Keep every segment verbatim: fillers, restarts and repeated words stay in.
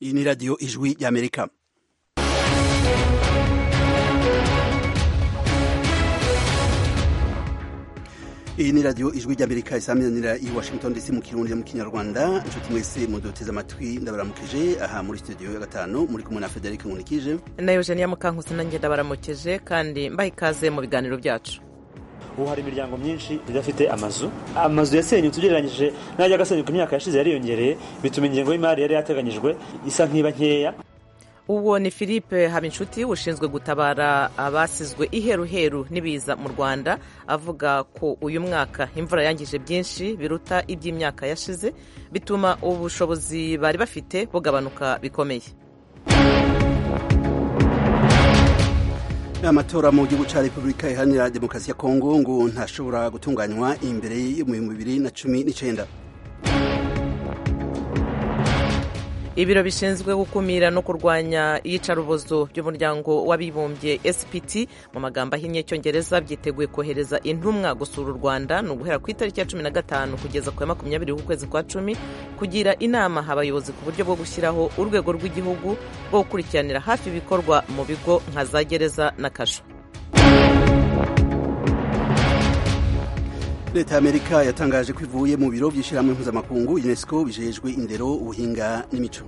Iyi ni radiyo ijwi y'Amerika. Iyi ni radiyo ijwi ry'Amerika isaminanira i Washington D C mu Kirundi mu Kinyarwanda. Inshuti mwese muduteze amatwi ndabaramukije aha muri studio ya gatanu muri kumwe na Frederic Nkunikije na Eugenia Mukankusi, nanjye ndabaramukije kandi mbaha ikaze mu biganiro byacu. Ubu hari imiryango myinshi idafite amazu amazu yasenyutse ugereranyije n'ajya gasenyuka imyaka yashize yariyongereye, bituma ingengo y'imari yari yateganyijwe isa nk'iba nkeya. Uwo ni Philippe Habinshuti ushinzwe gutabara abasizwe iheruheru n'ibiza mu Rwanda, avuga ko uyu mwaka imvura yangije byinshi biruta iby'imyaka yashize, bituma ubushobozi bari bafite bugabanuka bikomeye. Amatora mu gihugu ca Republika Iharanira Demokarasi ya Kongo ngo ntashobora gutunganywa imbere yo mu bibiri na cumi n'icenda. Ibiro bishinzwe gukumira no kurwanya iyicarubozo by'umuryango w'abibumbye S P T mu magambo ahinnye cyongereza byiteguye kohereza intumwa gusura u Rwanda no guhera ku itariki ya cumi na gatanu kugeza ku ya makumyabiri w'ukwezi kwa cumi kugira inama abayobozi ku buryo bwo gushyiraho urwego rw'igihugu rwo gukurikiranira hafi ibikorwa mu bigo nka za gereza na kasho. Leta y'Amerika yatangaje ko ivuye mu biro by'ishyirahamwe mpuzamakungu UNESCO bijejwe indero, ubuhinga n'imico.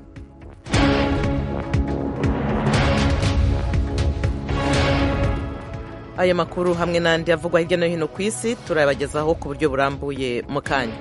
Aya makuru hamwe n'andi avugwa hirya no hino ku isi turabagezaho ku buryo burambuye mu kanya.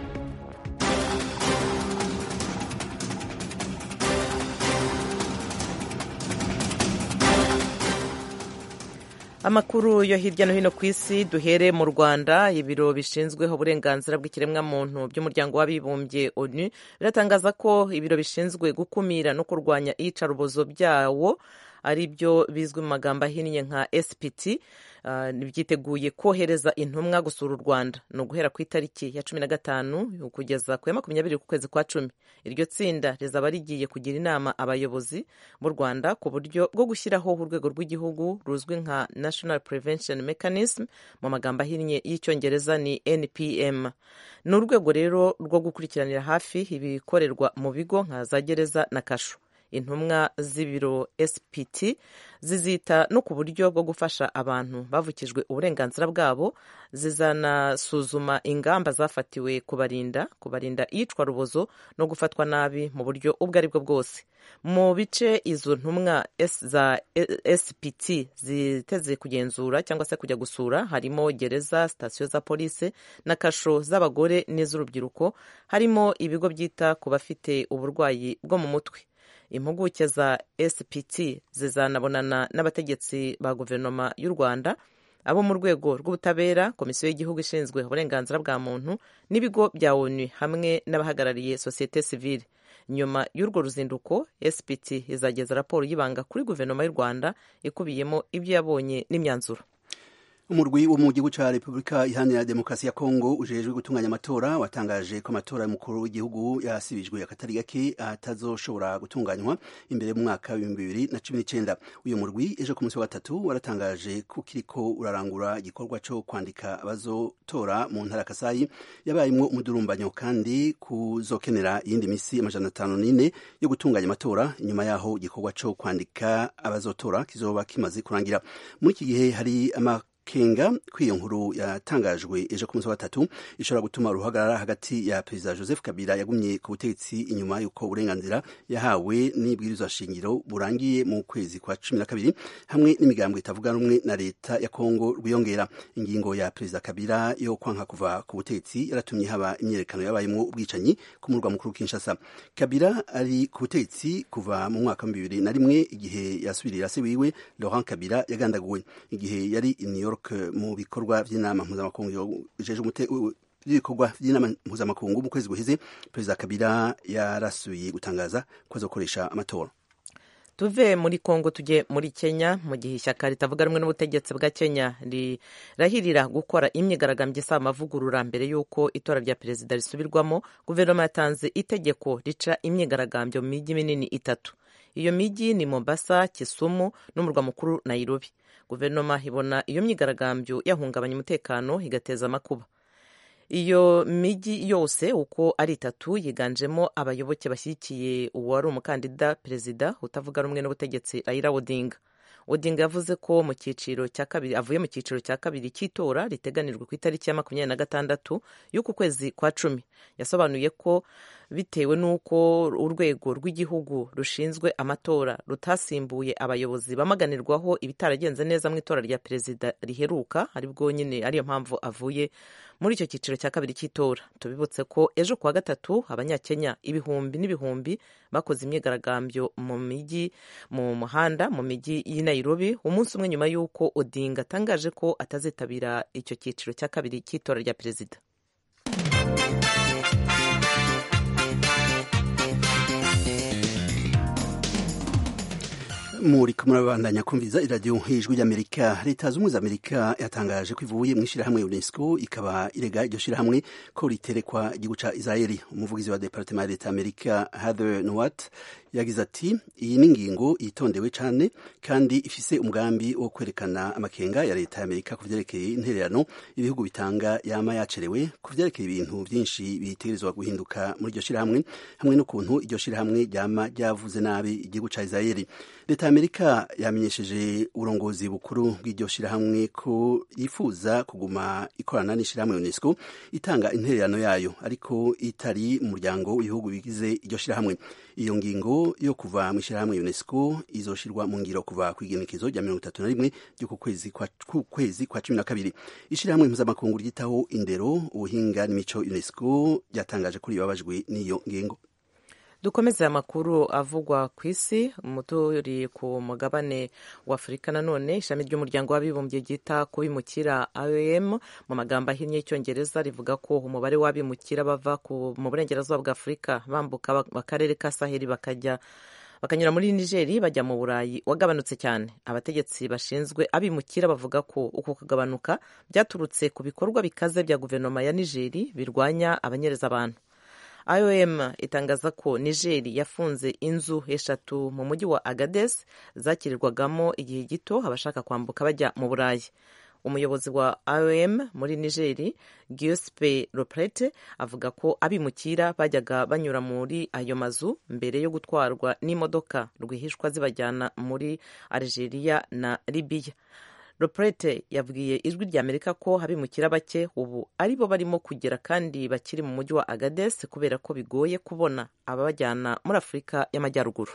Amakuru yo hirya no hino ku isi duhere mu Rwanda. Ibiro bishinzweho uburenganzira bw'ikiremwamuntu by'umuryango w'abibumbye O N U biratangaza ko ibiro bishinzwe gukumira no kurwanya iyicarubozo byawo ari byo bizwi mu magambo ahinnye nka S P T uh, byiteguye kohereza intumwa gusura u Rwanda no guhera ku itariki ya cumi na gatanu kugeza ku ya makumyabiri kwezi kwa cumi. Iryo tsinda rizaba rigiye kugira inama abayobozi b'u Rwanda ku buryo bwo gushyiraho urwego rw'igihugu ruzwi nka National Prevention Mechanism, mu magambo ahinnye y'icyongereza ni N P M. Ni urwego rero rwo gukurikiranira hafi ibikorerwa mu bigo nka za gereza na kasho. Intumwa z'ibiro S P T zizita no ku buryo bwo gufasha abantu bavukijwe uburenganzira bwabo, zizanasuzuma ingamba zafatiwe kubarinda kubarinda iyicwa rubozo no gufatwa nabi mu buryo ubwo ari bwo bwose. Mu bice izo ntumwa za S P T ziteze kugenzura cyangwa se kujya gusura harimo gereza, sitasiyo za polisi na kasho z'abagore n'iz'urubyiruko, harimo ibigo byita ku bafite uburwayi bwo mu mutwe. Impuguke za S P T zizanabonana n'abategetsi ba guverinoma y'u Rwanda, abo mu rwego rw'ubutabera, komisiyo y'igihugu ishinzwe uburenganzira bwa muntu n'ibigo bya O N U hamwe n'abahagarariye sosiyete sivile. Nyuma y'urwo ruzinduko, S P T izageza raporo y'ibanga kuri guverinoma y'u Rwanda ikubiyemo ibyo yabonye n'imyanzuro. Umurwi wo mu gihugu ca Republika Iharanira Demokarasi ya Kongo ujejwe gutunganya amatora watangaje ko amatora y'umukuru w'igihugu yasibijwe akatari gake atazoshobora gutunganywa imbere mu mwaka wa bibiri na cumi n'icenda. Uyu murwi ejo ku munsi wa gatatu waratangaje ko kiriko urarangura igikorwa co kwandika abazotora mu ntara Kasayi yabayimwo umudurumbanyo, kandi kuzokenera iyindi misi amajana atanu n'ine yo gutunganya amatora. Inyuma yaho igikorwa co kwandika abazotora kizoba kimaze kurangira. Muri iki gihe hari ama kenga kw'iyo nkuru yatangajwe ejo ku munsi wa gatatu ishobora gutuma uruhagarara hagati ya Perezida Joseph Kabila yagumye ku butegetsi inyuma y'uko uburenganzira yahawe n'ibwirizwa shingiro burangiye mu kwezi kwa cumi na kabiri, hamwe n'imigambwe itavuga rumwe na leta ya Kongo rwiyongera. Ingingo ya Perezida Kabila yo kwanka kuva ku butegetsi yaratumye haba imyerekano yabayemo ubwicanyi ku murwa mukuru Kinshasa. Kabila ari ku butegetsi kuva mu mwaka wa bibiri na rimwe igihe yasubirira se wiwe Laurent Kabila yagandaguwe igihe yari i New York mu bikorwa by'inama mpuzamakungu jeje ibikorwa by'inama mpuzamakungu mu kwezi guhize. Perezida Kabila yarasuye gutangaza ko azokoresha amatora. Tuve muri Kongo tujye muri Kenya, mu gihe ishyaka ritavuga rumwe n'ubutegetsi bwa Kenya rirahirira gukora imyigaragambyo isaba amavugurura mbere y'uko itora rya perezida risubirwamo. Guverinoma yatanze itegeko rica imyigaragambyo mu mijyi minini itatu. Iyo mijyi ni Mombasa, Kisumu n'umurwa mukuru Nairobi. Guverinoma ibona iyo myigaragambyo yahungabanya umutekano igateza amakuba. iyo mijyi yose uko ari itatu yiganjemo abayoboke bashyigikiye uwari umukandida perezida utavuga rumwe n'ubutegetsi Raila Odinga. Odinga yavuze ko mu cyiciro cya kabiri avuye mu cyiciro cya kabiri cy'itora riteganijwe ku itariki ya makumyabiri na gatandatu y'uku kwezi kwa cumi. Yasobanuye ko bitewe n'uko urwego rw'igihugu rushinzwe amatora rutasimbuye abayobozi bamaganirwaho ibitaragenze neza mu itora rya perezida riheruka, aribwo nyine ariyo mpamvu avuye muri icyo cyiciro cya kabiri cy'itora. Tubibutse ko ejo kuwa gatatu abanyakenya ibihumbi n'ibihumbi bakoze imyigaragambyo mu mijyi mu muhanda mu mijyi y'i Nairobi, umunsi umwe nyuma y'uko Odinga atangaje ko atazitabira icyo cyiciro cya kabiri cy'itora rya perezida. muri kumurabandanya kumviza iradiyo ijwi ry'Amerika. Leta z'ubumwe z'Amerika yatangaje ko ivuye mu ishyirahamwe UNESCO ikaba irega iryo shyirahamwe ko riterekwa igihugu ca Israeli. Umuvugizi wa Departement ya Leta Amerika Heather Nauert yagize ati iyi ni ingingo yitondewe cyane kandi ifise umugambi wo kwerekana amakenga ya Leta ya Amerika ku vyerekeye intererano ibihugu bitanga yama yacerewe ku vyerekeye ibintu byinshi bitegerezwa guhinduka muri iryo shyirahamwe hamwe n'ukuntu iryo shyirahamwe ryama ryavuze nabi igihugu ca Israeli. Leta ya Amerika yamenyesheje uburongozi bukuru bw'iryo shyirahamwe ko yifuza kuguma ikorana n'ishyirahamwe UNESCO itanga intererano yayo ariko itari mu muryango w'ibihugu bigize iryo shyirahamwe. Iyo ngingo yo kuva mu ishyirahamwe UNESCO izoshirwa mu ngiro kuva ku igenekezo rya mirongo itatu na rimwe ry'uku kwezi kwa kwezi kwa cumi na kabiri. Ishyirahamwe mpuzamakungu ryitaho indero, ubuhinga n'imico UNESCO ryatangaje ko ribabajwe n'iyo ngingo. Dukomeze amakuru avugwa ku isi muturi ku mugabane wa Afurika. Nanone ishami ry'umuryango w'abibumbye ryita ku bimukira I O M mu magambo ahinnye y'Icyongereza rivuga ko umubare w'abimukira bava mu burengerazuba bwa Afurika bambuka akarere ka Saheli bakajya bakanyura muri Nigeri bajya mu Burayi wagabanutse cyane. Abategetsi bashinzwe abimukira bavuga ko uko kugabanuka byaturutse ku bikorwa bikaze bya guverinoma ya Nigeri birwanya abanyereza abantu. I O M itangaza ko Nigeri yafunze inzu eshatu mu mujyi wa Agadez zakirirwagamo igihe gito abashaka kwambuka bajya mu Burayi. Umuyobozi wa I O M muri Nigeri, Giuseppe Loprete, avuga ko abimukira bajyaga banyura muri ayo mazu mbere yo gutwarwa n'imodoka rwihishwa zibajyana muri Algeria na Libya. Loprete yabwiye ijwi rya Amerika ko abimukira bake ubu aribo barimo kugera kandi bakiri mu mujyi wa Agadez kubera ko bigoye kubona ababajyana muri Afurika y'Amajyaruguru.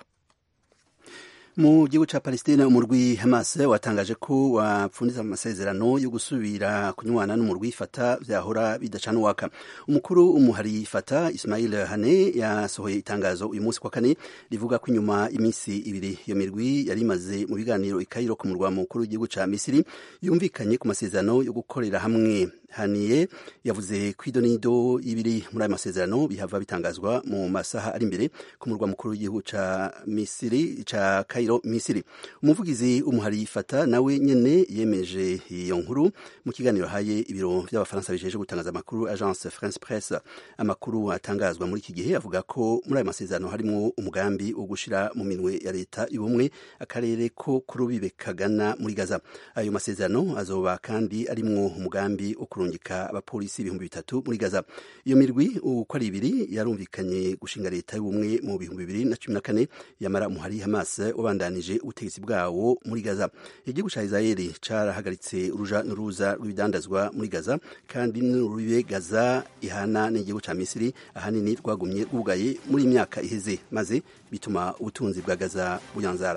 Mu gihugu ca Palestina umurwi Hamas watangaje ko wapfundiza amasezerano yo gusubira kunywana n'umurwi Fatah vyahora bidacana waka. Umukuru umuhari Fatah Ismail Haniyeh yasohoye itangazo uyu munsi kwa kane rivuga ko inyuma imisi ibiri iyo mirwi yari imaze mu biganiro i Cairo ku murwa mukuru w'igihugu ca Misiri yumvikanye ku masezerano yo gukorera hamwe. Haniyeh yavuze ko idonido ibiri muri ayo masezerano bihava bitangazwa mu masaha ari imbere ku murwa mukuru w'igihugu ca Misiri ca Cairo Misiri. Umuvugizi umuhari Fatah nawe nyene yemeje iyo nkuru mu kiganiro haye ibiro by'abafaransa bijeje gutangaza amakuru Agence France Presse. Amakuru atangazwa muri iki gihe avuga ko muri ayo masezerano harimo umugambi wo gushira mu minwe ya leta y'ubumwe akarere ko kurubibe kagana muri Gaza. Ayo masezerano azoba kandi arimwo umugambi wo kurungika abapolisi ibihumbi bitatu muri Gaza. Iyo mirwi uko ari ibiri yarumvikanye gushinga leta y'ubumwe mu bihumbi bibiri na cumi na kane yamara umuhari Hamas ubandanije ubutegetsi bwawo muri Gaza. Igihugu ca Israeli carahagaritse uruja n'uruza rw'ibidandazwa muri Gaza kandi n'urubibe Gaza ihana n'igihugu ca Misiri ahanini rwagumye rwugaye muri imyaka iheze maze bituma ubutunzi bwa Gaza buyanzara.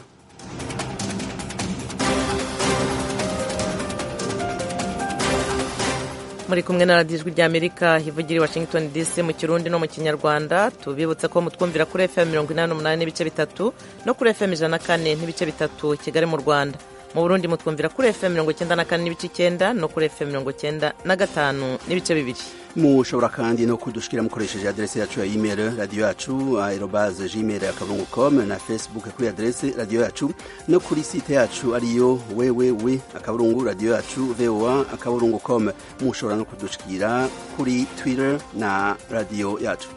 Muri kumwe na radiyo ijwi ry'Amerika hivugira i Washington D C mu Kirundi no mu Kinyarwanda. Tubibutse ko mutwumvira kuri F M mirongo inani n'umunani n'ibice bitatu no kuri F M ijana na kane n'ibice bitatu Kigali mu Rwanda. Mu Burundi mutwumvira kuri F M mirongo icyenda na kane n'ibice icyenda no kuri F M mirongo icyenda na gatanu n'ibice bibiri. Mushobora kandi no kudushikira mukoresheje adresse yacu ya email radio yacu arobase gmail akaburungu com na Facebook kuri adresse radio yacu no kuri site yacu ariyo www akaburungu radio yacu voa akaburungu com. Mushobora no kudushikira kuri Twitter na radio yacu.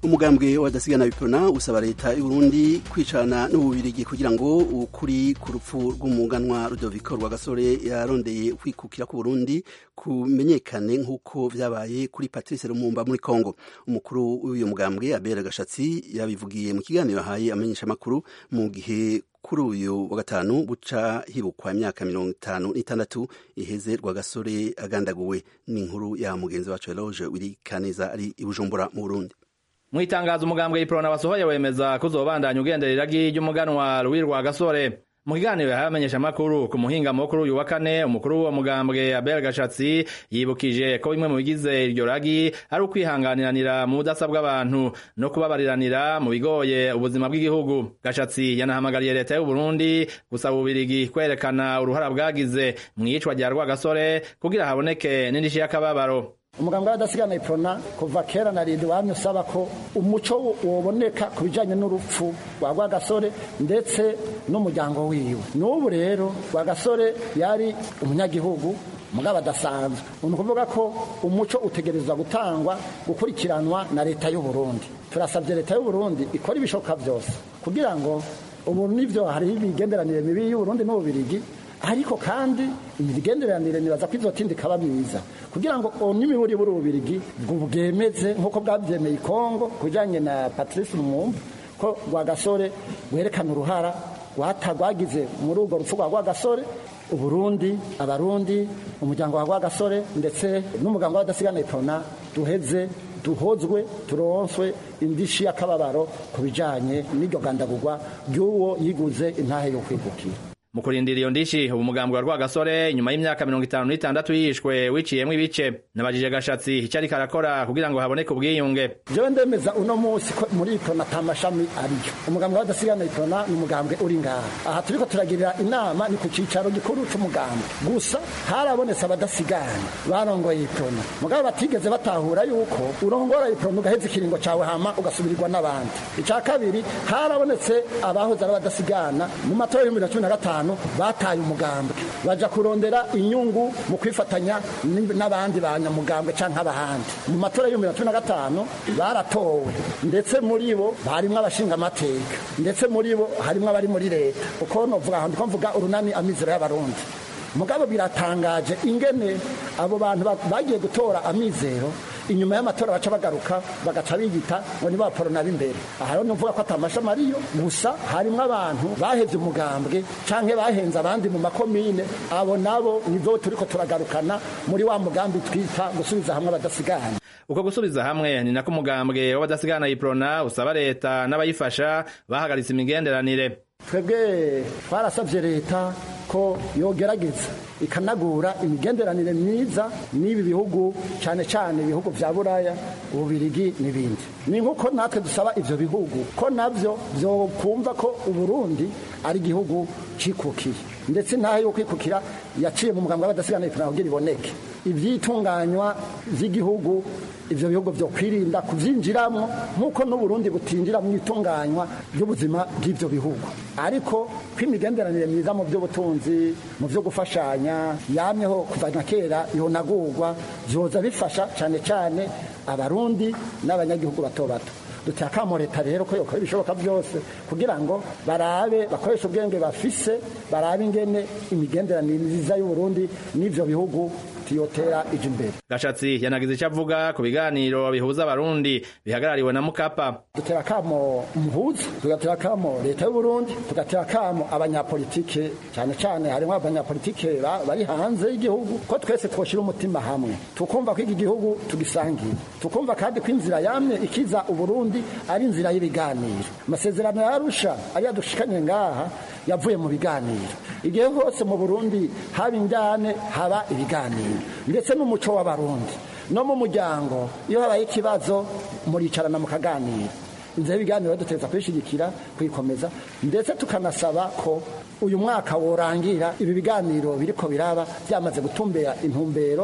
umugambwe w'abadasigana biprona usaba leta y'u Burundi kwicarana n'ububirigi kugira ngo ukuri ku rupfu rw'umuganwa Rudoviko Rwagasore yarondeye kwikukira ku Burundi kumenyekane nk'uko vyabaye kuri Patrice Lumumba muri Kongo. Umukuru w'uyu mugambwe Abel Gashatsi yabivugiye mu kiganiro yahaye amenyesha makuru mu gihe kuri uyu wa gatanu buca hibukwa imyaka mirongo itanu n'itandatu iheze Rwagasore agandaguwe. N'inkuru ya mugenzi wacu Eloge Wirikaneza ari i Bujumbura mu Burundi. Mwitangazo umugambwe iprona basohoye wemeza kuzobandanya ugenderera ry'umuganwa Louis Rwagasore. Mu kiganiro yahamenyesha makuru ku muhinga mukuru uyu wa kane, umukuru wa mugambwe Abel Gashatsi yibukije ko bimwe mu bigize iryo ragi ari ukwihanganiranira mu budasa bw'abantu no kubabariranira mu bigoye ubuzima bw'igihugu. Gashatsi yanahamagariye leta y'u Burundi gusaba ubirigi kwerekana uruhara bwagize mu iyicwa rya Rwagasore kugira haboneke n'indishyi y'akababaro. Umugambwe w'abadasigana iprona kuva kera na rindi wamye usaba ko umuco woboneka ku bijanye n'urupfu rwa Rwagasore ndetse n'umuryango wiwe. N'ubu rero Rwagasore yari umunyagihugu mugabo adasanzwe. Umuntu kuvuga ko umuco utegerezwa gutangwa gukurikiranwa na leta y'u Burundi. Turasabye leta y'u Burundi ikora ibishoboka byose kugira ngo ubu nivyo hari ibigenderanire mibi y'u Burundi n'ububirigi, ariko kandi imigenderanire nibaza ko izotindika ikaba myiza kugira ngo n'imiburi bw'ububirigi bwemeze nk'uko bwabyemeye Kongo kujanye na Patrice Lumumba ko Rwagasore werekana uruhara rwatagwagize muri urwo rupfu rwa Rwagasore. Uburundi, abarundi, umuryango wa Rwagasore ndetse n'umugambwe w'abadasigana iprona duheze duhozwe turonswe indishi y'akababaro ku bijanye n'iryo gandagurwa ry'uwo yiguze intahe yo kwikukira. Mu kurindira iyo ndishi ubu mugambwe wa Rwagasore nyuma y'imyaka mirongo itanu n'itandatu yishwe wiciyemwo ibice. Nabajije Gashatsi icyo ariko arakora kugira ngo haboneke ubwiyunge. Jewe ndemeza uno munsi ko muri iprona atamashami ariyo. Umugambwe w'abadasigana iprona ni umugambwe uri ngaha. Aha turiko turagirira inama ni ku cicaro gikuru c'umugambwe. Gusa harabonetse abadasigana barongoye iprona. Mugabo batigeze batahura yuko urongora iprona ugaheza ikiringo cawe hama ugasubirirwa n'abandi. Ica kabiri harabonetse abahoze ari abadasigana mu matora y'ibihumbi bibiri na cumi na gatanu bataye umugambwe baja kurondera inyungu mu kwifatanya n'abandi banyamugambwe canke abahandi. Mu matora y'ibihumbi bibiri na cumi na gatanu baratowe ndetse muri bo harimwo abashinga amateka ndetse muri bo harimwo abari muri leta. Uko novuga aho ndiko mvuga urunani amizero y'abarundi. Mugabo biratangaje ingene abo bantu bagiye gutora amizero inyuma y'amatora baca bagaruka bagaca bigita ngo ni baporona b'imbere. Aha rero novuga ko atamashami ariyo, gusa harimwo abantu bahevye umugambwe canke bahenze abandi mu makomine. Abo nabo nizo turiko turagarukana muri wa mugambi twita gusubiza hamwe abadasigana. Uko gusubiza hamwe ni nako umugambwe w'abadasigana iprona usaba leta n'abayifasha bahagaritse imigenderanire. Twebwe twarasavye leta ko yogerageza ikanagura imigenderanire myiza n'ibi bihugu cyane cyane ibihugu vya Buraya, Ububirigi n'ibindi. Ni nkuko natwe dusaba ivyo bihugu ko navyo byo kumva ko Uburundi ari igihugu cikukiye ndetse ntaho yo kwikukira yaciye mu mugambwe w'abadasigana iprona kugira iboneke. Ivyitunganywa vy'igihugu ivyo bihugu vyo kwirinda kuvyinjiramo nkuko n'Uburundi butinjira mu itunganywa ry'ubuzima bw'ivyo bihugu. Ariko kwimigenderanire myiza mu by'ubutunzi mu byo gufashanya yamyeho kuva na kera yonagurwa vyoza bifasha cyane cyane abarundi n'abanyagihugu bato bato. Dutaka mu leta rero ko yokora ibishoboka byose kugira ngo barabe bakoresha ubwenge bafise barabe ingene imigenderanire myiza y'u Burundi n'ivyo bihugu tiyotera ije imbere. Gashatsi yanagize icyo avuga ku biganiro bihuza abarundi bihagarariwe na Mukapa. Dutera kamo umuhuza, tugatera kamo leta y'u Burundi, tugatera kamo abanyapolitike cyane cyane harimo abanyapolitike bari hanze y'igihugu ko twese twoshira umutima hamwe tukumva ko iki gihugu tugisangiye, tukumva kandi ko inzira yamye ikiza Uburundi ari inzira y'ibiganiro. Amasezerano ya Arusha ari yadushikanye ngaha yavuye mu biganiro. Igihe hose mu Burundi haba injyane haba ibiganiro ndetse n'umuco w'abarundi no mu muryango iyo habaye ikibazo muricarana mu kaganiro. Inzira y'ibiganiro dutegerezwa kwishigikira kwikomeza ndetse tukanasaba ko uyu mwaka worangira ibi biganiro biriko biraba byamaze gutumbera intumbero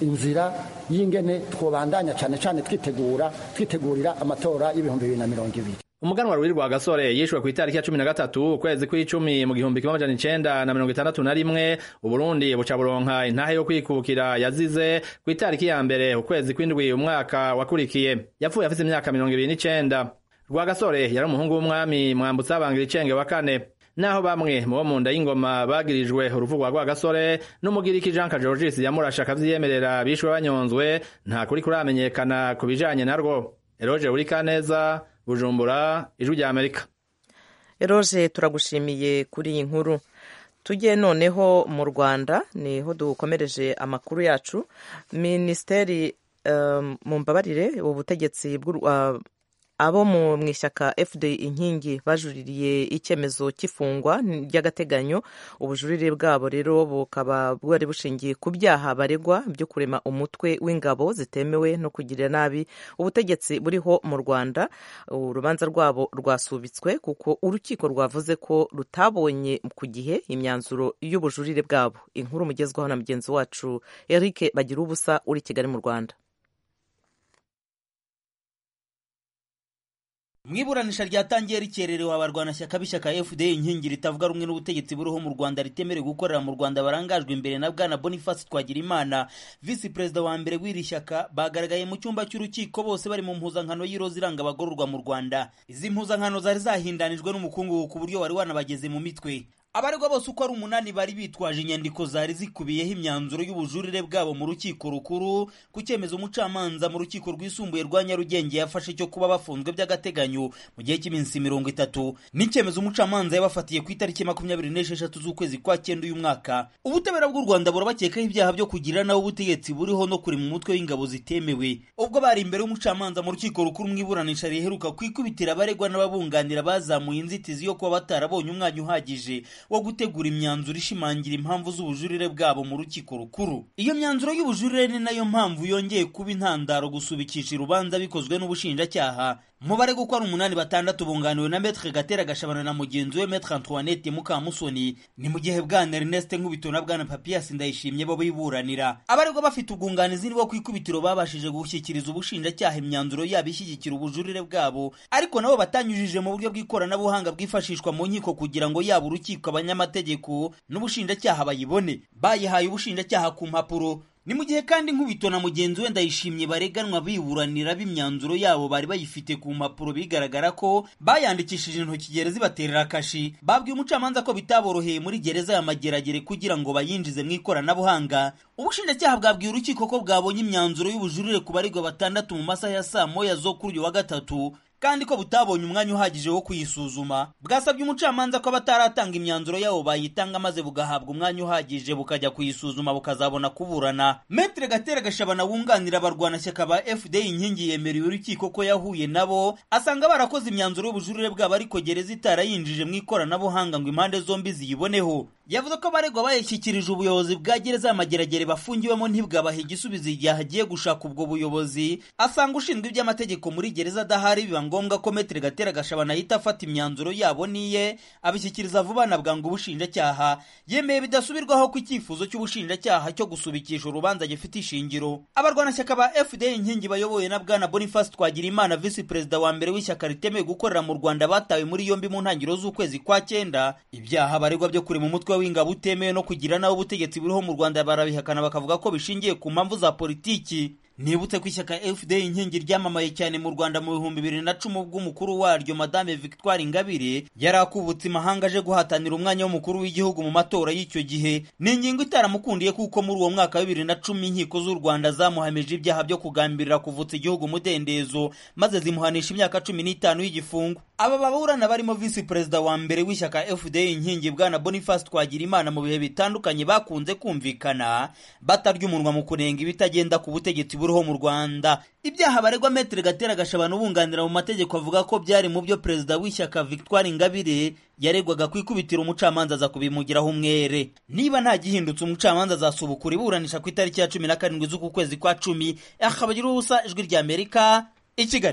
inzira y'ingene twobandanya cyane cyane twitegura twitegurira amatora y'ibihumbi bibiri na mirongo ibiri. Umuganwa Ruwiri Rwagasore yishwe ku itariki ya cumi na gatatu ukwezi kw'icumi mu gihumbi kimwe amajana icenda na mirongo itandatu na rimwe. Uburundi buca buronka intahe yo kwikukira yazize ku itariki ya mbere ukwezi kw'indwi umwaka wakurikiye. Yapfuye afise imyaka mirongo ibiri n'icenda. Rwagasore yari umuhungu w'umwami Mwambutsa Bangira Icenge wa kane. Naho bamwe mu bo mu nda y'ingoma bagirijwe urupfu rwa Rwagasore n'umugiriki Jean Kajorgis yamurasha akavyiyemerera bishwe banyonzwe, nta kuri kuramenyekana ku bijanye narwo. Eroje Urikaneza, Bujumbura, Ijwi rya Amerika. Eroje turagushimiye kuri iyi nkuru. Tujye noneho mu Rwanda niho dukomereje amakuru yacu. Ministeri um, mu mbabarire ubutegetsi bw'u uh, abo mu mwishyaka F D inkingi bajuririye icyemezo cy'ifungwa ry'agateganyo. Ubujurire bwabo rero bukaba bwari bushingiye ku byaha baregwa byo kurema umutwe w'ingabo zitemewe no kugirira nabi ubutegetsi buriho mu Rwanda. Urubanza rwabo rwasubitswe kuko urukiko rwavuze ko rutabonye ku gihe imyanzuro y'ubujurire bwabo. Inkuru mugezwaho na mugenzi wacu Eric Bagirubusa uri Kigali mu Rwanda. Mwiburanisha ryatangiye rikererewe abarwanashyaka b'ishyaka F D inkingi ritavuga rumwe n'ubutegetsi buriho mu Rwanda ritemerewe gukorera mu Rwanda barangajwe imbere na bwana Boniface Twagirimana, Vice President wa mbere w'iri shyaka, bagaragaye mu cyumba cy'urukiko bose bari mu mpuzankano y'iroza iranga abagororwa mu Rwanda. Izi mpuzankano zari zahindanijwe n'umukungugu ku buryo wari wanabageze mu mitwe. Abaregwa bose uko ari umunani bari bitwaje inyandiko zari zikubiyeho imyanzuro y'ubujurire bwabo mu rukiko rukuru ku cyemezo umucamanza mu rukiko rwisumbuye rwa Nyarugenge yafashe cyo kuba bafunzwe by'agateganyo mu gihe cy'iminsi mirongo itatu, n'icyemezo umucamanza yabafatiye ku itariki makumyabiri n'esheshatu z'ukwezi kwa cyenda uyu mwaka. Ubutabera bw'u Rwanda burabakekaho ibyaha byo kugira naho ubutegetsi buriho no kurema umutwe w'ingabo zitemewe. Ubwo bari imbere y'umucamanza mu rukiko rukuru mu iburanisha riheruka kwikubitira abaregwa n'ababunganira bazamuye inzitizi yo kuba batarabonye umwanya uhagije wo gutegura imyanzuro ishimangira impamvu z'ubujurire bwabo mu rukiko rukuru. Iyo myanzuro y'ubujurire ni nayo mpamvu yongeye kuba intandaro gusubikisha urubanza bikozwe n'ubushinjacyaha. Mu baregwa uko ari umunani batandatu bunganiwe na Maître Gatera Gashabana na mugenzi we Maître Antoinette Mukamusoni, ni mu gihe bwana Ernest Nkubito na bwana Papias Ndayishimye bo biburanira. Abaregwa bafite ubwunganizi nibo kwikubitiro babashije gushyikiriza ubushinjacyaha imyanzuro yabo ishyigikira ubujurire bwabo, ariko nabo batanyujije mu buryo bw'ikoranabuhanga bwifashishwa mu nkiko kugira ngo yaba urukiko abanyamategeko n'ubushinjacyaha bayibone. Bayihaye ubushinjacyaha ku mpapuro. Ni mu gihe kandi Nkubito na mugenzi we Ndayishimye bareganwa biburanira b'imyanzuro yabo bari bayifite ku mpapuro bigaragara ko bayandikishije intoki gereza ibaterera kashi. Babwiye umucamanza ko bitaboroheye muri gereza ya Mageragere kugira ngo bayinjize mu ikoranabuhanga. Ubushinjacyaha bwabwiye urukiko ko bwabonye imyanzuro y'ubujurire ku baregwa batandatu mu masaha ya saa moya zo kuri uyu wa gatatu, kandi ko butabonye umwanya uhagije wo kuyisuzuma. Bwasabye umucamanza ko bataratanga imyanzuro yabo bayitanga maze bugahabwa umwanya uhagije bukajya kuyisuzuma bukazabona kuburana. Maître Gatera Gashabana wunganira abarwanashyaka ba F D inkingi yemereye urukiko ko yahuye nabo, asanga barakoze imyanzuro y'ubujurire bwabo ariko gereza itarayinjije mu ikoranabuhanga ngo impande zombi ziyiboneho. Yavuze ko baregwa bayishyikirije ubuyobozi bwa gereza ya Mageragere bafungiwemo ntibwabaha igisubizo igihe hagiye gushaka ubwo buyobozi. Asanga ushinzwe iby'amategeko muri gereza adahari, biba ngombwa ko Maître Gatera Gashabana ahita afata imyanzuro yabo niye abishyikiriza vuba na bwangu ubushinjacyaha. Yemeye bidasubirwaho ko icyifuzo cy'ubushinjacyaha cyo gusubikisha urubanza gifite ishingiro. Abarwanashyaka ba F D inkingi bayoboye na bwana Boniface Twagirimana, Vice President wa mbere w'ishyaka ritemewe gukorera mu Rwanda, batawe muri yombi mu ntangiriro z'ukwezi kwa cyenda. Ibyaha baregwa byo kurema umutwe w'ingabo utemewe no kugira naho ubutegetsi buriho mu Rwanda barabihakana bakavuga ko bishingiye ku mpamvu za politiki. Nibutse ko ishyaka F D inkingi ryamamaye cyane mu Rwanda mu bihumbi bibiri na cumi ubwo umukuru waryo Madame Victoire Ingabire yari akubutse imahanga aje guhatanira umwanya w'umukuru w'igihugu mu matora y'icyo gihe. Ni ingingo itaramukundiye kuko muri uwo mwaka wa bibiri na cumi inkiko z'u Rwanda zamuhamije ibyaha byo kugambirira kuvutsa igihugu umudendezo maze zimuhanisha imyaka cumi n'itanu y'igifungo. Aba baburana barimo Vice President wa mbere w'ishyaka F D inkingi bwana Boniface Twagirimana mu bihe bitandukanye bakunze kumvikana batarya umunwa mu kunenga ibitagenda ku butegetsi buriho mu Rwanda. Ibyaha baregwa Maître Gatera Gashabana ubunganira mu mategeko avuga ko byari mu byo Perezida w'ishyaka Victoire Ingabire yaregwaga kwikubitira umucamanza aza kubimugiraho umwere. Niba nta gihindutse umucamanza azasubukura iburanisha ku itariki ya cumi na karindwi z'uku kwezi kwa cumi. Akabagira ubusa, Ijwi rya Amerika, i Kigali.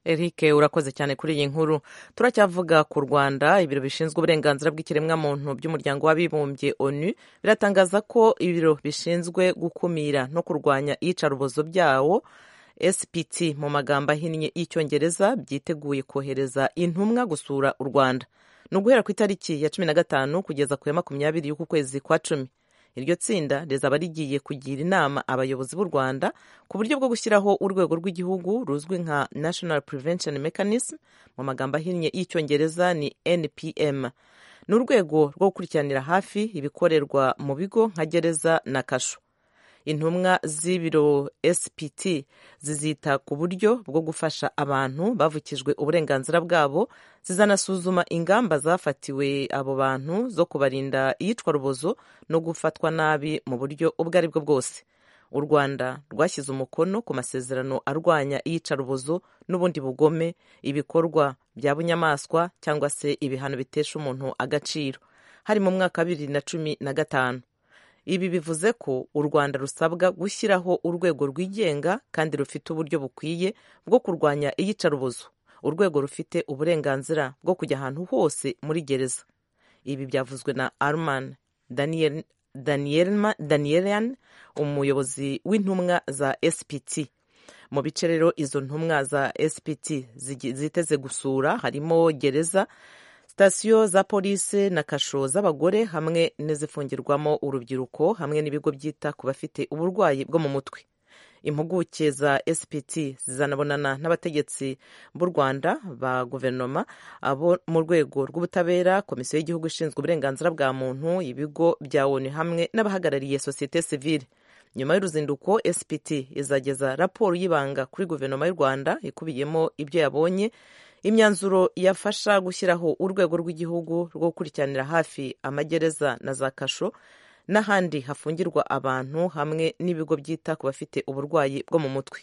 Eric urakoze cyane kuri iyi nkuru. Turacyavuga ku Rwanda. Ibiro bishinzwe uburenganzira bw'ikiremwamuntu by'umuryango w'abibumbye ONU biratangaza ko ibiro bishinzwe gukumira no kurwanya iyicarubozo byawo S P T mu magambo ahinnye y'icyongereza byiteguye kohereza intumwa gusura u Rwanda. Ni uguhera ku itariki ya cumi na gatanu kugeza ku ya makumyabiri y'uku kwezi kwa cumi. Iryo tsinda rizaba rigiye kugira inama abayobozi b'u Rwanda ku buryo bwo gushyiraho urwego rw'igihugu ruzwi nka National Prevention Mechanism, mu magambo ahinnye y'icyongereza ni N P M. Ni urwego rwo gukurikiranira hafi ibikorerwa mu bigo nka gereza na kasho. Intumwa z'ibiro S P T zizita ku buryo bwo gufasha abantu bavukijwe uburenganzira bwabo, zizanasuzuma ingamba zafatiwe abo bantu zo kubarinda iyicwa rubozo no gufatwa nabi mu buryo ubwo ari bwo bwose. U Rwanda rwashyize umukono ku masezerano arwanya iyica rubozo n'ubundi bugome, ibikorwa bya bunyamaswa cyangwa se ibihano bitesha umuntu agaciro, hari mu mwaka wa bibiri na cumi na gatanu. Ibi bivuze ko u Rwanda rusabwa gushyiraho urwego rwigenga kandi rufite uburyo bukwiye bwo kurwanya iyicarubozo, urwego rufite uburenganzira bwo kujya ahantu hose muri gereza. Ibi byavuzwe na Arman Daniel, Daniel, Danielian, umuyobozi w'intumwa za S P T. Mu bice rero izo ntumwa za S P T ziteze gusura harimo gereza, sitasiyo za polisi na kasho z'abagore hamwe n'izifungirwamo urubyiruko hamwe n'ibigo byita ku bafite uburwayi bwo mu mutwe. Impuguke za S P T zizanabonana n'abategetsi b'u Rwanda ba guverinoma, abo mu rwego rw'ubutabera, komisiyo y'igihugu ishinzwe uburenganzira bwa muntu, ibigo bya ONU hamwe n'abahagarariye sosiyete sivile. Nyuma y'uruzinduko, S P T izageza raporo y'ibanga kuri guverinoma y'u Rwanda ikubiyemo ibyo yabonye, imyanzuro yafasha gushyiraho urwego rw'igihugu rwo gukurikiranira hafi amagereza na za kasho n'ahandi hafungirwa abantu hamwe n'ibigo byita ku bafite uburwayi bwo mu mutwe.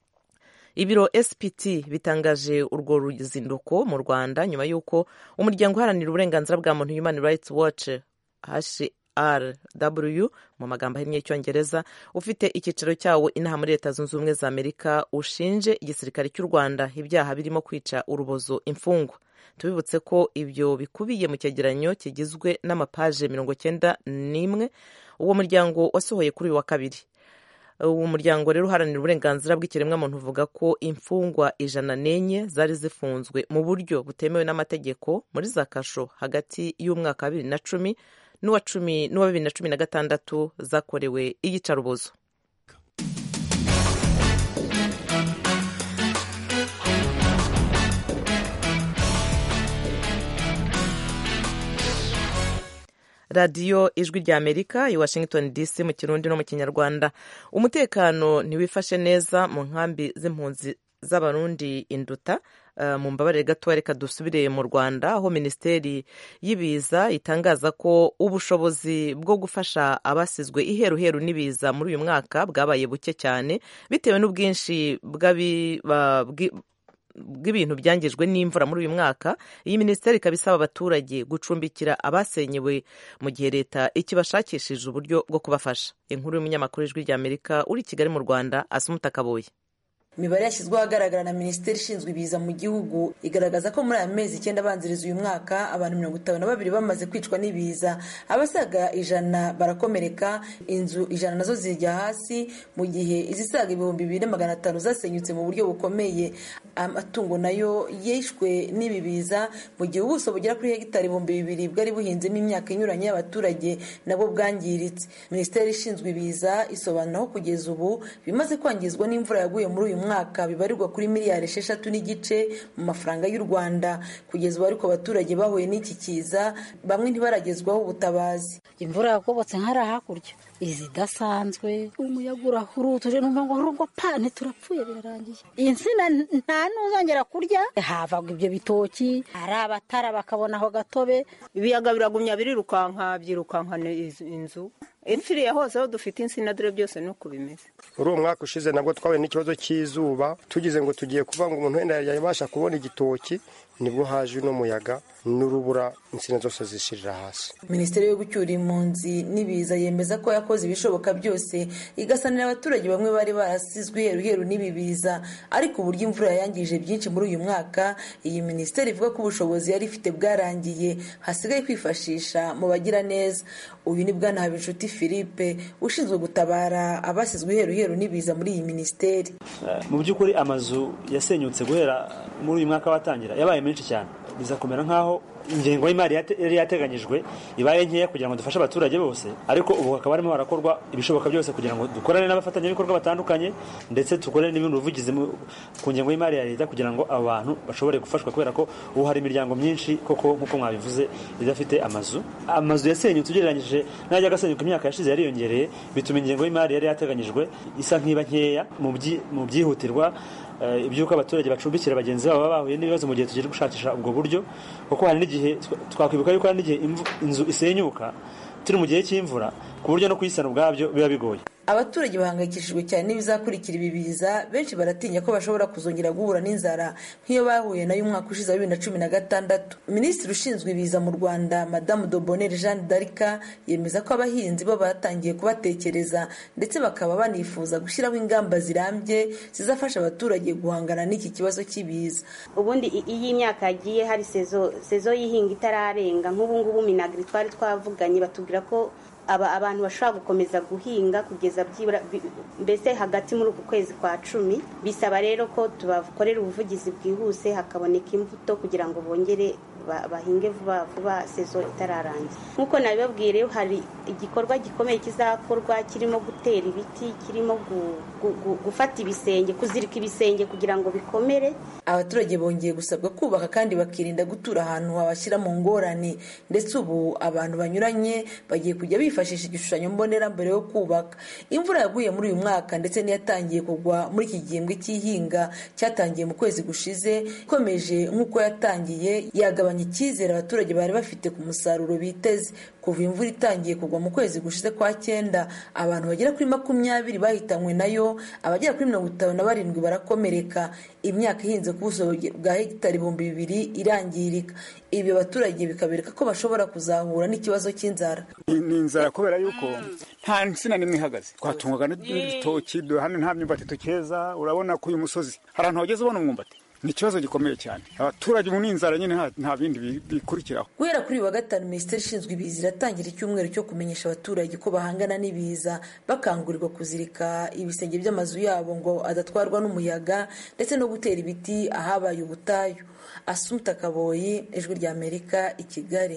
Ibiro S P T bitangaje urwo ruzinduko mu Rwanda nyuma y'uko umuryango uharanira uburenganzira bwa muntu Human Rights Watch H R W mu magambo ahinnye y'icyongereza ufite icyicaro cyawo inaha muri Leta Zunze Ubumwe za Amerika ushinje igisirikare cy'u Rwanda ibyaha birimo kwica urubozo imfungwa. Tubibutse ko ibyo bikubiye mu cyegeranyo kigizwe n'amapaje mirongo cyenda n'imwe uwo muryango wasohoye kuri uyu wa kabiri. Uwo muryango rero uharanira uburenganzira bw'ikiremwamuntu uvuga ko imfungwa ijana n'enye zari zifunzwe mu buryo butemewe n'amategeko muri za kasho hagati y'umwaka wa bibiri na cumi n'uwa cumi n'uwa bibiri na cumi na gatandatu zakorewe iyicarubozo. Radiyo Ijwi rya Amerika i Washington D C mu Kirundi no mu Kinyarwanda. Umutekano ntiwifashe neza mu nkambi z'impunzi z'Abarundi Induta. Uh, mu mbabarire gato reka dusubire mu Rwanda aho Minisiteri y'Ibiza itangaza ko ubushobozi bwo gufasha abasizwe iheruheru n'ibiza muri uyu mwaka bwabaye buke cyane bitewe n'ubwinshi bw'abi bw'ibintu byangijwe n'imvura muri uyu mwaka. Iyi minisiteri ikaba isaba abaturage gucumbikira abasenyewe mu gihe leta ikibashakishije uburyo bwo kubafasha. Inkuru y'umunyamakuru w'Ijwi rya Amerika uri Kigali mu Rwanda Asumuta Kaboye. Imibare yashyizweho ahagaragara na Minisiteri ishinzwe ibiza mu gihugu igaragaza ko muri aya mezi icyenda abanziriza uyu mwaka abantu mirongo itanu na babiri bamaze kwicwa n'ibiza, abasaga ijana barakomereka, inzu ijana nazo zijya hasi, mu gihe izisaga ibihumbi bibiri magana atanu zasenyutse mu buryo bukomeye. Amatungo nayo yishwe n'ibi biza mu gihe ubuso bugera kuri hegitari ibihumbi bibiri bwari buhinzemo imyaka inyuranye y'abaturage nabwo bwangiritse. Minisiteri ishinzwe ibiza isobanura ko kugeza ubu bimaze kwangizwa n'imvura yaguye muri uyu mwaka bibarirwa kuri miliyari esheshatu n'igice mu mafaranga y'u Rwanda. Kugeza ubu ariko abaturage bahuye n'iki kiza bamwe ntibaragezwaho ubutabazi. Imvura yakobotse nkara hakurya izidasanzwe, umuyaga urahurutuje numva ngo ngo pane turapfuye birarangiye. Insina nta nuzongera kurya, havaga ibyo bitoki, ari abatara bakabona aho gatobe. Ibiyaga biragumya birirukanka byirukankane inzu ipfiriye hose aho dufite insina dore byose nuko bimeze. Uri umwaka ushize nabwo twawe n'ikibazo cy'izuba tugize ngo tugiye kuva ngo umuntu wenda yabasha kubona igitoki nibwo haje no muyaga n'urubura insina zose zishirira hasi. Minisiteri yo gucyura impunzi n'ibiza yemeza ko yakoze ibishoboka byose igasanira abaturage bamwe bari barasizwe heruheru n'ibibiza, ariko uburyo imvura yangije byinshi muri uyu mwaka iyi minisiteri ivuga ko ubushobozi yari ifite bwarangiye hasigaye kwifashisha mu bagira neza. Uyu ni Bwana Habinshuti Philippe ushinzwe gutabara abasizwe heruheru n'ibiza muri iyi minisiteri. Mu by'ukuri amazu yasenyutse guhera muri uyu mwaka watangira yabaye menshi cyane, biza kumera nkaho ingengo y'imari yari yateganyijwe ibaye nkeya kugira ngo dufashe abaturage bose, ariko ubu hakaba harimo harakorwa ibishoboka byose kugira ngo dukorane n'abafatanyabikorwa batandukanye ndetse dukorane n'ibindi buvugizi ku ngengo y'imari ya leta kugira ngo abo bantu bashobore gufashwa, kubera ko ubu hari imiryango myinshi koko nk'uko mwabivuze idafite amazu. Amazu yasenyutse ugereranyije n'ajya gasenyuka imyaka yashize yariyongereye, bituma ingengo y'imari yari yateganyijwe isa nk'iba nkeya mu byihutirwa ibyuko abaturage bacumbikira bagenzi babo bahuye n'ibibazo mu gihe tugiye gushakisha ubwo buryo, kuko hari n'igihe twakwibuka yuko hari n'igihe inzu isenyuka turi mu gihe cy'imvura ku buryo no kuyisana ubwabyo biba bigoye. Abaturage bahangayikishijwe cyane n'ibizakurikira ibibiza, benshi baratinya ko bashobora kuzongera guhura n'inzara nk'iyo bahuye nayo umwaka ushize wa bibiri na cumi na gatandatu. Minisitiri ushinzwe ibiza mu Rwanda Madamu Dobonere Jeanne d'Arc yemeza ko abahinzi bo batangiye kubatekereza ndetse bakaba banifuza gushyiraho ingamba zirambye zizafasha abaturage guhangana n'iki kibazo cy'ibiza. Ubundi iyi myaka yagiye hari sezo sezo y'ihinga itararenga, nk'ubu ngubu Minagri twari twavuganye batubwira ko aba abantu bashobora gukomeza guhinga kugeza byibura mbese hagati muri uku kwezi kwa cumi. Bisaba rero ko tubakorera ubuvugizi bwihuse hakaboneka imbuto kugira ngo bongere bahinge vuba vuba sezo itararangira. Nkuko nabibabwiye rero hari igikorwa gikomeye kizakorwa kirimo gutera ibiti, kirimo gufata ibisenge, kuzirika ibisenge kugira ngo bikomere. Abaturage bongeye gusabwa kubaka kandi bakirinda gutura ahantu habashyira mu ngorane, ndetse ubu abantu banyuranye bagiye kujya bifashisha igishushanyo mbonera mbere yo kubaka. Imvura yaguye muri uyu mwaka ndetse niyatangiye kugwa muri iki gihembwe cy'ihinga cyatangiye mu kwezi gushize ikomeje nk'uko yatangiye yagabanya icyizere abaturage bari bafite ku musaruro biteze. Kuva imvura itangiye kugwa mu kwezi gushize kwa cyenda abantu bagera kuri makumyabiri bahitanywe nayo, abagera kuri mirongo itanu na barindwi barakomereka. Imyaka ihinze ku buso bwa hegitari ibihumbi bibiri irangirika. Ibi abaturage bikabereka ko bashobora kuzahura n'ikibazo cy'inzara. Ni inzara kubera yuko nta nsina nimwe ihagaze, twatungwaga n'ibitoki, hano nta myumbati tukeza. Urabona ko uyu musozi hari ahantu hageze ubona umwumbati. Ni ikibazo gikomeye cyane, abaturage mu n'inzara nyine nta bindi bikurikiraho. Guhera kuri wa gatanu Minisiteri ishinzwe ibiza iratangira icyumweru cyo kumenyesha abaturage ko bahangana n'ibiza, bakangurirwa kuzirika ibisenge by'amazu yabo ngo adatwarwa n'umuyaga ndetse no gutera ibiti ahabaye ubutayu. Assumpta Kaboyi, Ijwi ry'Amerika, i Kigali.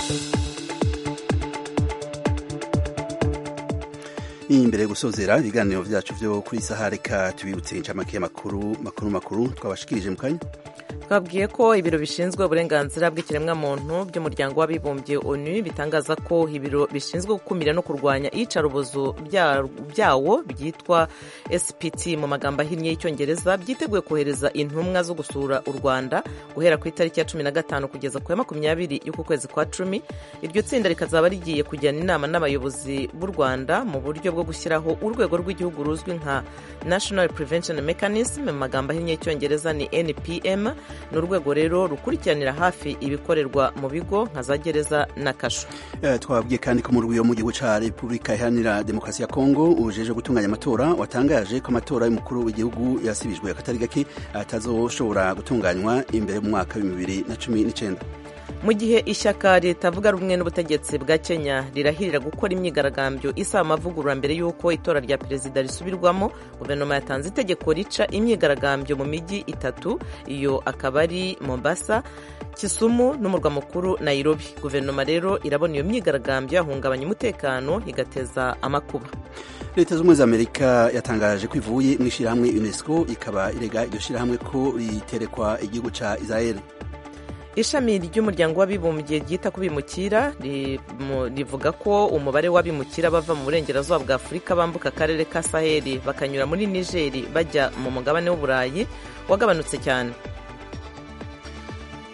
Imbere gusozera ibiganiro byacu byo kuri saha, reka tubibutse incamake makuru makuru makuru twabashikirije mu kanya. Twabwiye ko ibiro bishinzwe uburenganzira bw'ikiremwamuntu by'umuryango w'abibumbye ONU bitangaza ko ibiro bishinzwe gukumira no kurwanya iyicarubozo byawo byitwa S P T mu magambo ahinnye y'Icyongereza byiteguye kohereza intumwa zo gusura u Rwanda guhera ku itariki ya cumi na gatanu kugeza ku ya makumyabiri y'uku kwezi kwa cumi. Iryo tsinda rikazaba rigiye kujyana inama n'abayobozi b'u Rwanda mu buryo bwo gushyiraho urwego rw'igihugu ruzwi nka National Prevention Mechanism mu magambo ahinnye y'Icyongereza ni N P M. Ni urwego rero rukurikiranira hafi ibikorerwa mu bigo nka za gereza na kasho. Uh, twabwiye kandi ko mu rwiyo mu gihugu ca Repubulika Iharanira Demokarasi ya Kongo ujeje gutunganya amatora watangaje ko amatora y'umukuru w'igihugu yasibijwe akatari gake atazoshobora gutunganywa imbere mu mwaka wa bibiri na cumi n'icenda. Mu gihe ishyaka ritavuga rumwe n'ubutegetsi bwa Kenya rirahirira gukora imyigaragambyo isaba amavugurura mbere y'uko itora rya perezida risubirwamo, guverinoma yatanze itegeko rica imyigaragambyo mu mijyi itatu, iyo akaba ari Mombasa, Kisumu n'umurwa mukuru Nairobi. Guverinoma rero irabona iyo myigaragambyo yahungabanya umutekano igateza amakuba. Leta z'Ubumwe za Amerika yatangaje ko ivuye mu ishyirahamwe UNESCO, ikaba irega iryo shyirahamwe ko riterekwa igihugu ca Israel. Ishami ry'umuryango w'abibumbye ryita ku bimukira rivuga ko umubare w'abimukira bava mu burengerazuba bwa Afurika bambuka akarere ka Saheli bakanyura muri Niger bajya mu mugabane w'Uburayi wagabanutse cyane.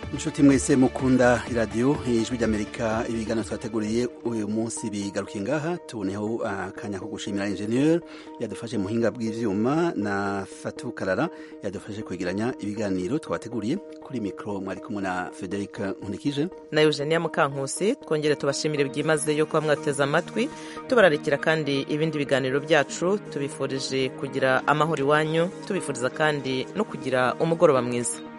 inshuti mwese mukunda iradiyo ijwi ry'amerika ibiganiro twateguriye uyu munsi bigarukiye ngaha tuboneho akanya ko gushimira enjeniyeri yadufashe muhinga bw'ivyuma na Fatu Karara yadufashe kwegeranya ibiganiro twabateguriye. Kuri mikro mwari kumwe na Federica Nkunikije na Eugenia Mukankusi. Twongere tubashimire byimazeyo kuba mwateze amatwi, tubararikira kandi ibindi biganiro byacu. Tubifurije kugira amahoro iwanyu, tubifuriza kandi no kugira umugoroba mwiza.